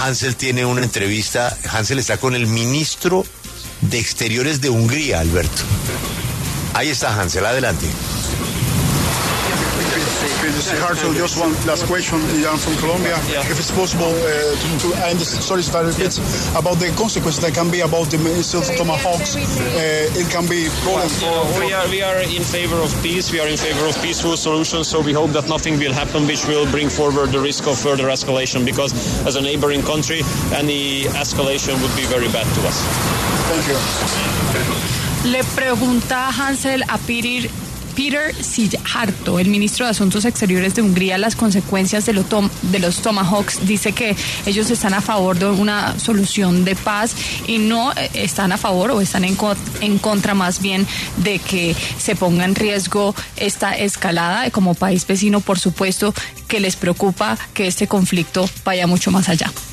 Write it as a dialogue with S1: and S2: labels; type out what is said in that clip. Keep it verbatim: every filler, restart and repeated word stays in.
S1: Hansel tiene una entrevista. Hansel está con el ministro de Exteriores de Hungría, Alberto. Ahí está Hansel, adelante.
S2: Hansel, just one last question. I'm from Colombia. Yeah. If it's possible, uh, to, to I understand, sorry if I repeat, about the consequences that can be about the missiles, tomahawks. Uh, it can be problem for,
S3: for... We are we are in favor of peace. We are in favor of peaceful solutions. So we hope that nothing will happen which will bring forward the risk of further escalation. Because as a neighboring country, any escalation would be very bad to us.
S2: Thank you.
S4: Le pregunta Hansel a Peter. Peter Szijjártó, el ministro de Asuntos Exteriores de Hungría, las consecuencias de, lo tom- de los Tomahawks. Dice que ellos están a favor de una solución de paz y no están a favor o están en, co- en contra más bien de que se ponga en riesgo esta escalada. Como país vecino, por supuesto, que les preocupa que este conflicto vaya mucho más allá.